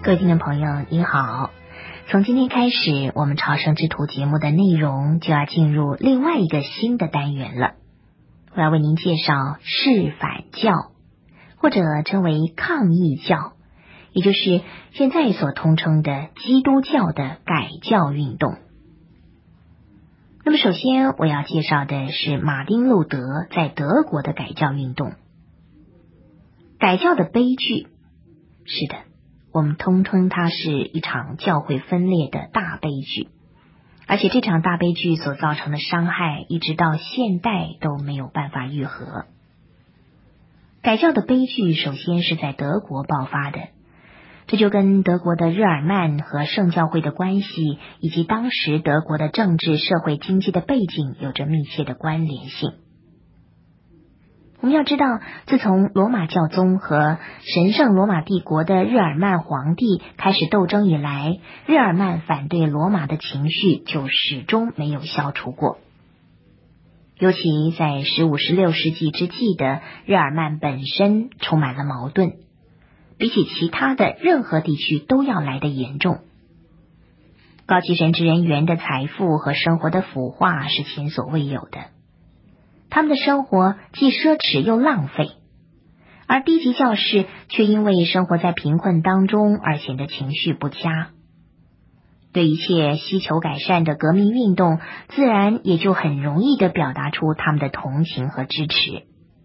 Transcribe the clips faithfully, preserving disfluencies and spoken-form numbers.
各位听众朋友您好，从今天开始，我们朝圣之途节目的内容就要进入另外一个新的单元了。我要为您介绍释反教，或者称为抗议教，也就是现在所通称的基督教的改教运动。那么首先我要介绍的是马丁路德在德国的改教运动。改教的悲剧，是的，我们通称它是一场教会分裂的大悲剧，而且这场大悲剧所造成的伤害一直到现代都没有办法愈合。改教的悲剧首先是在德国爆发的，这就跟德国的日耳曼和圣教会的关系，以及当时德国的政治、社会、经济的背景有着密切的关联性。我们要知道，自从罗马教宗和神圣罗马帝国的日耳曼皇帝开始斗争以来，日耳曼反对罗马的情绪就始终没有消除过。尤其在十五、十六世纪之际的日耳曼本身充满了矛盾，比起其他的任何地区都要来得严重。高级神职人员的财富和生活的腐化是前所未有的。他们的生活既奢侈又浪费，而低级教士却因为生活在贫困当中而显得情绪不佳。对一切希求改善的革命运动，自然也就很容易地表达出他们的同情和支持。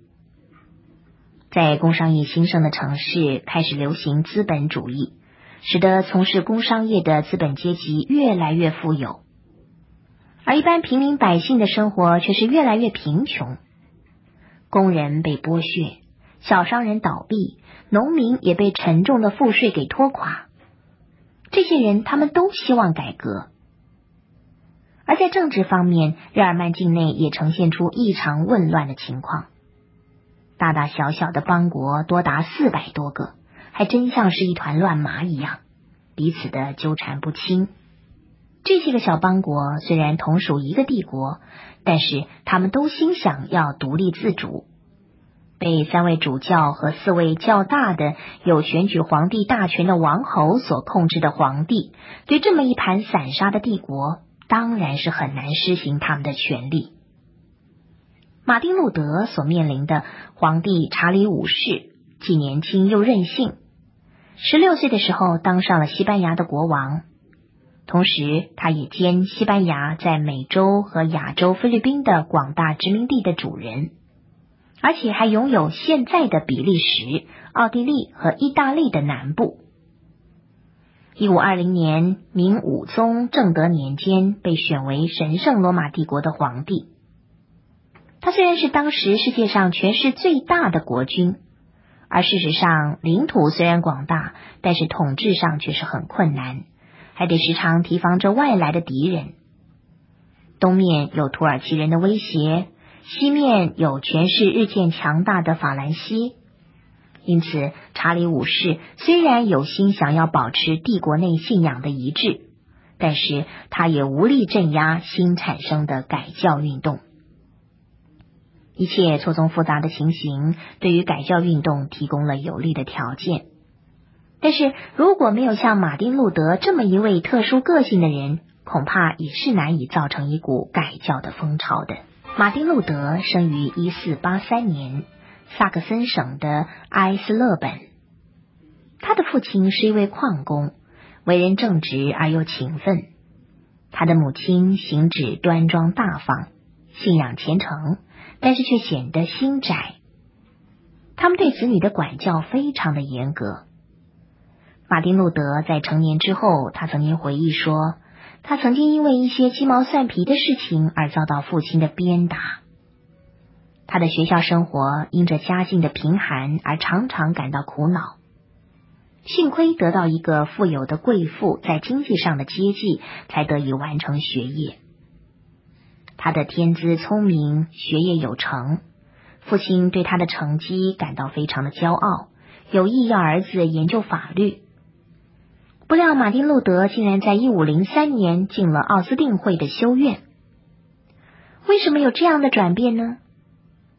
在工商业兴盛的城市开始流行资本主义，使得从事工商业的资本阶级越来越富有，而一般平民百姓的生活却是越来越贫穷。工人被剥削，小商人倒闭，农民也被沉重的赋税给拖垮。这些人他们都希望改革。而在政治方面，日耳曼境内也呈现出异常混乱的情况。大大小小的邦国多达四百多个，还真像是一团乱麻一样，彼此的纠缠不清。这些个小邦国虽然同属一个帝国，但是他们都心想要独立自主。被三位主教和四位较大的有选举皇帝大权的王侯所控制的皇帝，对这么一盘散沙的帝国，当然是很难施行他们的权力。马丁路德所面临的皇帝查理五世，既年轻又任性，十六岁的时候当上了西班牙的国王。同时他也兼西班牙在美洲和亚洲菲律宾的广大殖民地的主人，而且还拥有现在的比利时、奥地利和意大利的南部。一五二零年，明武宗正德年间被选为神圣罗马帝国的皇帝。他虽然是当时世界上权势最大的国君，而事实上领土虽然广大，但是统治上却是很困难，还得时常提防着外来的敌人。东面有土耳其人的威胁，西面有权势日渐强大的法兰西。因此查理五世虽然有心想要保持帝国内信仰的一致，但是他也无力镇压新产生的改教运动。一切错综复杂的情形对于改教运动提供了有利的条件。但是如果没有像马丁路德这么一位特殊个性的人，恐怕也是难以造成一股改教的风潮的。马丁路德生于一四八三年，萨克森省的埃斯勒本。他的父亲是一位矿工，为人正直而又勤奋。他的母亲行止端庄大方，信仰虔诚，但是却显得心窄。他们对子女的管教非常的严格。马丁路德在成年之后，他曾经回忆说，他曾经因为一些鸡毛蒜皮的事情而遭到父亲的鞭打。他的学校生活因着家境的贫寒而常常感到苦恼。幸亏得到一个富有的贵妇在经济上的接济，才得以完成学业。他的天资聪明，学业有成，父亲对他的成绩感到非常的骄傲，有意要儿子研究法律。不料马丁路德竟然在一五零三年进了奥斯定会的修院。为什么有这样的转变呢？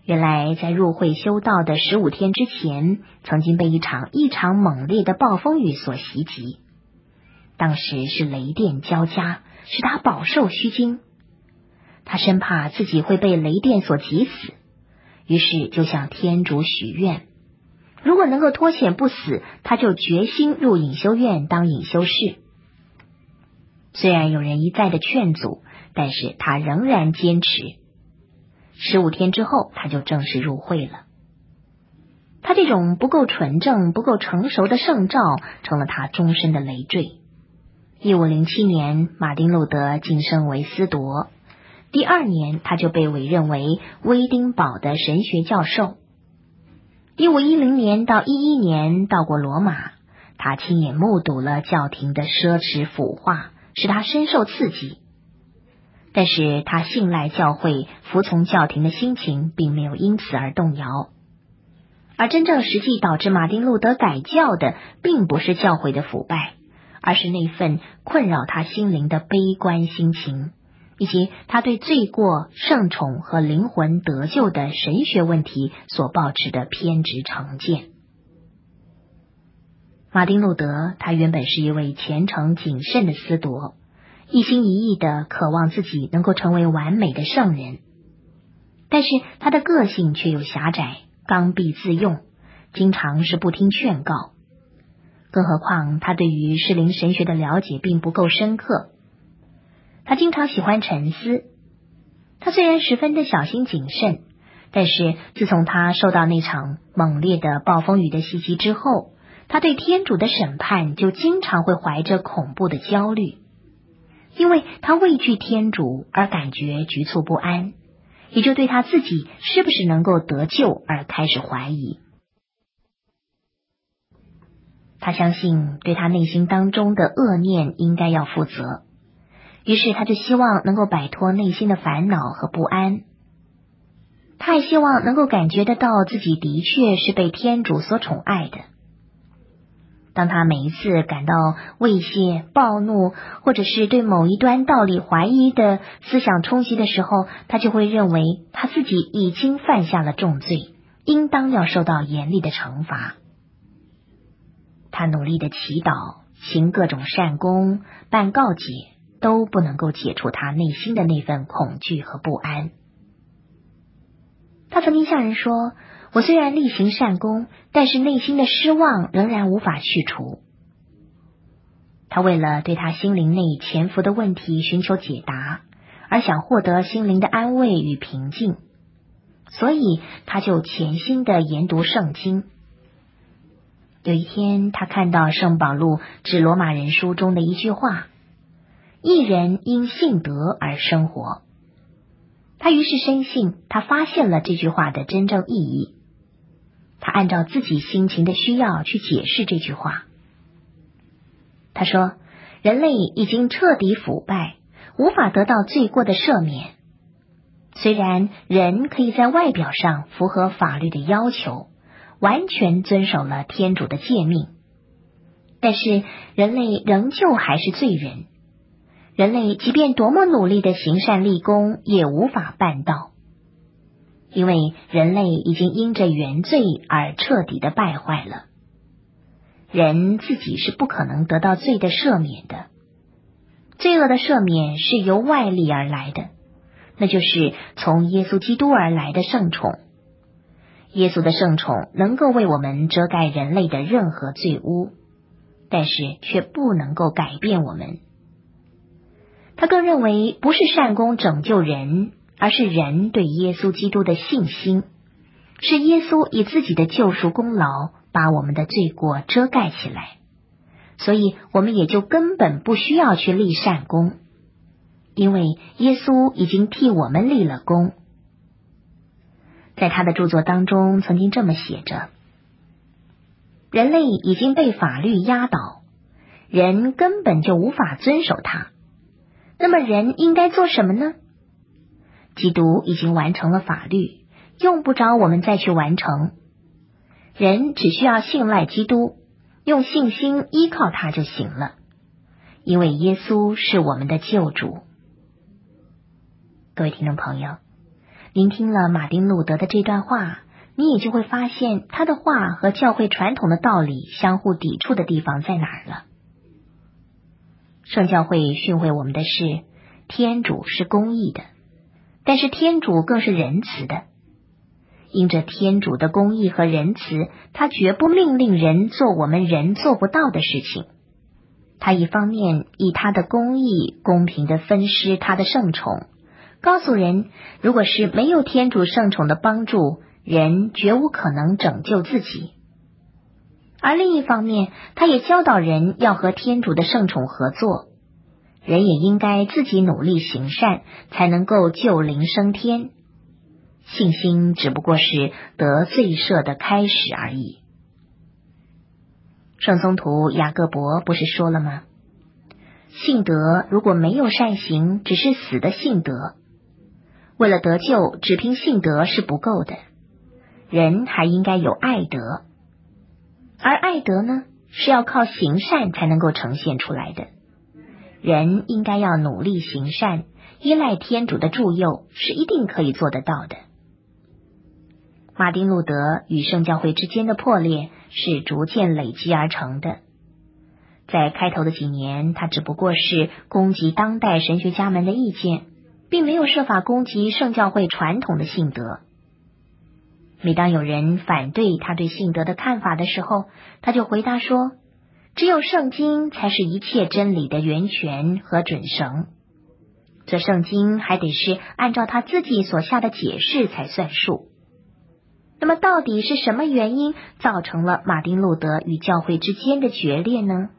原来在入会修道的十五天之前，曾经被一场异常猛烈的暴风雨所袭击。当时是雷电交加，使他饱受虚惊。他生怕自己会被雷电所击死，于是就向天主许愿，如果能够脱险不死，他就决心入隐修院当隐修士。虽然有人一再的劝阻，但是他仍然坚持。十五天之后，他就正式入会了。他这种不够纯正、不够成熟的圣召，成了他终身的累赘。一五零七年，马丁路德晋升为司铎，第二年他就被委任为威丁堡的神学教授。一五一零年到一一年到过罗马，他亲眼目睹了教廷的奢侈腐化，使他深受刺激。但是他信赖教会、服从教廷的心情并没有因此而动摇。而真正实际导致马丁路德改教的，并不是教会的腐败，而是那份困扰他心灵的悲观心情，以及他对罪过、圣宠和灵魂得救的神学问题所抱持的偏执成见。马丁路德他原本是一位虔诚谨慎的司铎，一心一意地渴望自己能够成为完美的圣人，但是他的个性却又狭窄，刚愎自用，经常是不听劝告。更何况他对于适龄神学的了解并不够深刻，他经常喜欢沉思。他虽然十分的小心谨慎，但是自从他受到那场猛烈的暴风雨的袭击之后，他对天主的审判就经常会怀着恐怖的焦虑，因为他畏惧天主而感觉局促不安，也就对他自己是不是能够得救而开始怀疑。他相信对他内心当中的恶念应该要负责，于是他就希望能够摆脱内心的烦恼和不安。他也希望能够感觉得到自己的确是被天主所宠爱的。当他每一次感到畏怯、暴怒，或者是对某一端道理怀疑的思想冲击的时候，他就会认为他自己已经犯下了重罪，应当要受到严厉的惩罚。他努力的祈祷，行各种善功，办告解，都不能够解除他内心的那份恐惧和不安。他曾经向人说，我虽然力行善功，但是内心的失望仍然无法去除。他为了对他心灵内潜伏的问题寻求解答，而想获得心灵的安慰与平静，所以他就潜心的研读圣经。有一天，他看到圣保禄致罗马人书中的一句话，一人因信德而生活。他于是深信，他发现了这句话的真正意义。他按照自己心情的需要去解释这句话。他说，人类已经彻底腐败，无法得到罪过的赦免。虽然人可以在外表上符合法律的要求，完全遵守了天主的诫命，但是人类仍旧还是罪人。人类即便多么努力的行善立功，也无法办到，因为人类已经因着原罪而彻底的败坏了。人自己是不可能得到罪的赦免的，罪恶的赦免是由外力而来的，那就是从耶稣基督而来的圣宠。耶稣的圣宠能够为我们遮盖人类的任何罪污，但是却不能够改变我们。他更认为，不是善功拯救人，而是人对耶稣基督的信心，是耶稣以自己的救赎功劳把我们的罪过遮盖起来，所以我们也就根本不需要去立善功，因为耶稣已经替我们立了功。在他的著作当中曾经这么写着，人类已经被法律压倒，人根本就无法遵守它。那么人应该做什么呢？基督已经完成了法律，用不着我们再去完成。人只需要信赖基督，用信心依靠他就行了，因为耶稣是我们的救主。各位听众朋友， 聆听了马丁路德的这段话，你也就会发现他的话和教会传统的道理相互抵触的地方在哪儿了。圣教会训诲我们的是，天主是公义的，但是天主更是仁慈的。因着天主的公义和仁慈，他绝不命令人做我们人做不到的事情。他一方面以他的公义公平地分施他的圣宠，告诉人，如果是没有天主圣宠的帮助，人绝无可能拯救自己。而另一方面，他也教导人要和天主的圣宠合作，人也应该自己努力行善，才能够救灵升天。信心只不过是得罪赦的开始而已。圣宗徒雅各伯不是说了吗？信德如果没有善行，只是死的信德。为了得救，只凭信德是不够的，人还应该有爱德。而爱德呢，是要靠行善才能够呈现出来的。人应该要努力行善，依赖天主的助佑，是一定可以做得到的。马丁路德与圣教会之间的破裂是逐渐累积而成的。在开头的几年，他只不过是攻击当代神学家们的意见，并没有设法攻击圣教会传统的信德。每当有人反对他对信德的看法的时候，他就回答说，只有圣经才是一切真理的源泉和准绳，这圣经还得是按照他自己所下的解释才算数。那么到底是什么原因造成了马丁路德与教会之间的决裂呢？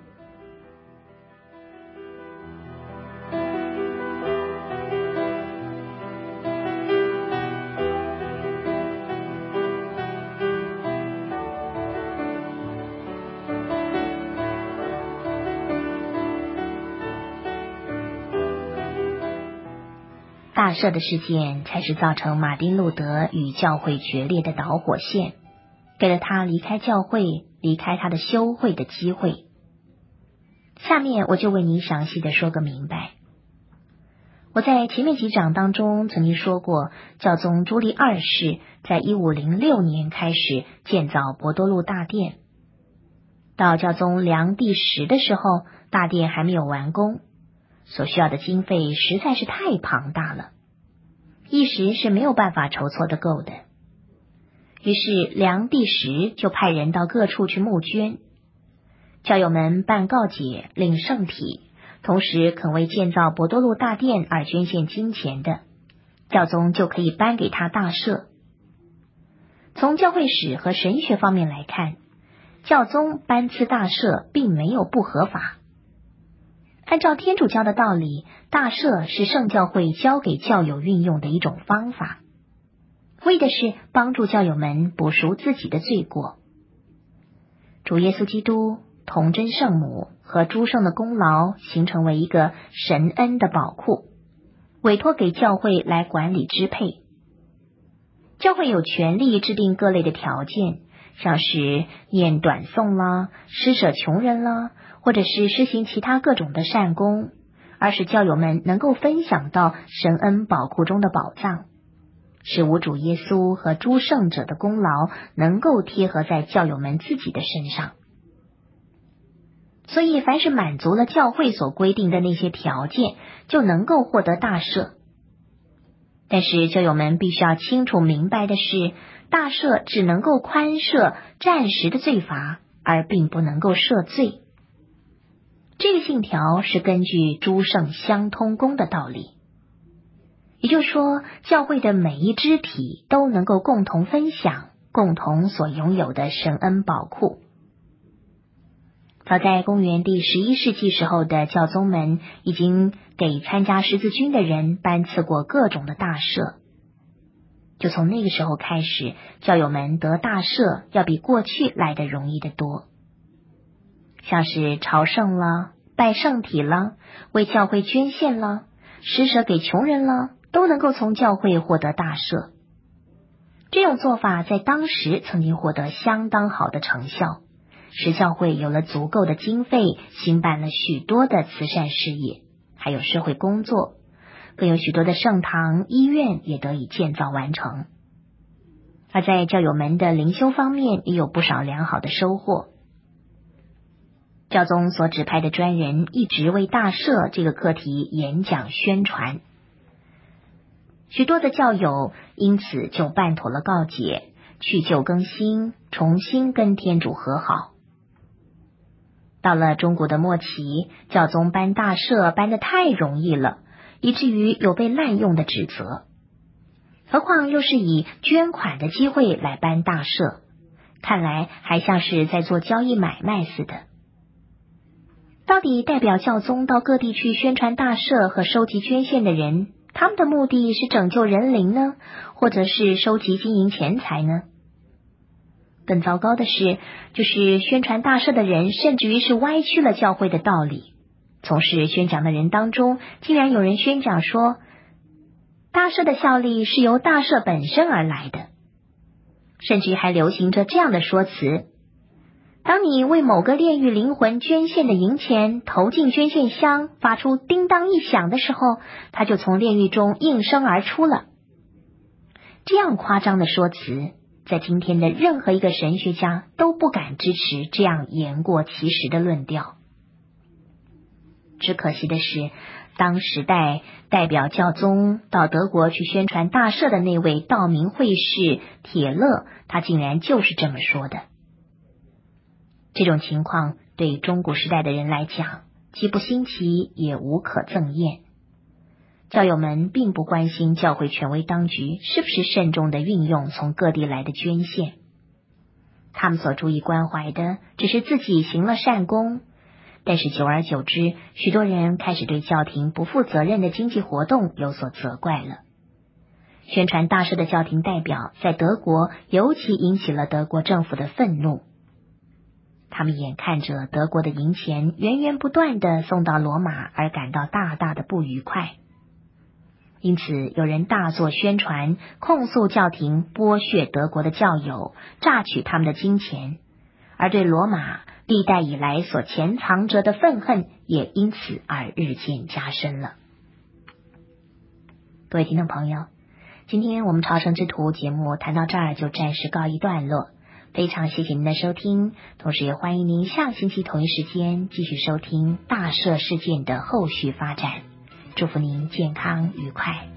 大赦的事件才是造成马丁路德与教会决裂的导火线，给了他离开教会、离开他的修会的机会。下面我就为你详细的说个明白。我在前面几章当中曾经说过，教宗朱利二世在一五零六年开始建造博多禄大殿，到教宗良第十的时候，大殿还没有完工，所需要的经费实在是太庞大了，一时是没有办法筹措得够的。于是良第十就派人到各处去募捐，教友们办告解、领圣体，同时肯为建造博多禄大殿而捐献金钱的，教宗就可以颁给他大赦。从教会史和神学方面来看，教宗颁赐大赦并没有不合法。按照天主教的道理，大赦是圣教会教给教友运用的一种方法，为的是帮助教友们补赎自己的罪过。主耶稣基督、童真圣母和诸圣的功劳形成为一个神恩的宝库，委托给教会来管理支配。教会有权利制定各类的条件，像是念短颂啦、施舍穷人啦，或者是施行其他各种的善功，而使教友们能够分享到神恩宝库中的宝藏，使无主耶稣和诸圣者的功劳能够贴合在教友们自己的身上。所以凡是满足了教会所规定的那些条件，就能够获得大赦。但是教友们必须要清楚明白的是，大赦只能够宽赦暂时的罪罚，而并不能够赦罪。这个信条是根据诸圣相通公的道理，也就是说，教会的每一肢体都能够共同分享共同所拥有的神恩宝库。早在公元第十一世纪时候的教宗们已经给参加十字军的人颁赐过各种的大赦，就从那个时候开始，教友们得大赦要比过去来得容易得多。像是朝圣啦、拜圣体啦、为教会捐献啦、施舍给穷人啦，都能够从教会获得大赦。这种做法在当时曾经获得相当好的成效，使教会有了足够的经费，兴办了许多的慈善事业，还有社会工作， 更有许多的圣堂、医院也得以建造完成。而在教友们的灵修方面，也有不少良好的收获。教宗所指派的专人一直为大赦这个课题演讲宣传，许多的教友因此就办妥了告解，去旧更新，重新跟天主和好。到了中国的末期，教宗颁大赦颁得太容易了，以至于有被滥用的指责。何况又是以捐款的机会来颁大赦，看来还像是在做交易买卖似的。到底代表教宗到各地去宣传大赦和收集捐献的人，他们的目的是拯救人灵呢，或者是收集金银钱财呢？更糟糕的是，就是宣传大赦的人甚至于是歪曲了教会的道理。从事宣讲的人当中，竟然有人宣讲说，大赦的效力是由大赦本身而来的，甚至还流行着这样的说辞：当你为某个炼狱灵魂捐献的银钱投进捐献箱，发出叮当一响的时候，它就从炼狱中应声而出了。这样夸张的说辞，在今天的任何一个神学家都不敢支持这样言过其实的论调。只可惜的是，当时代代表教宗到德国去宣传大赦的那位道明会士铁勒，他竟然就是这么说的。这种情况对中古时代的人来讲，既不新奇也无可憎厌。教友们并不关心教会权威当局是不是慎重地运用从各地来的捐献，他们所注意关怀的只是自己行了善功。但是久而久之，许多人开始对教廷不负责任的经济活动有所责怪了。宣传大赦的教廷代表在德国尤其引起了德国政府的愤怒，他们眼看着德国的银钱源源不断地送到罗马而感到大大的不愉快，因此有人大做宣传，控诉教廷剥削德国的教友，榨取他们的金钱，而对罗马历代以来所潜藏着的愤恨也因此而日渐加深了。各位听众朋友，今天我们朝圣之途节目谈到这儿就暂时告一段落，非常谢谢您的收听，同时也欢迎您下星期同一时间继续收听大赦事件的后续发展。祝福您健康愉快。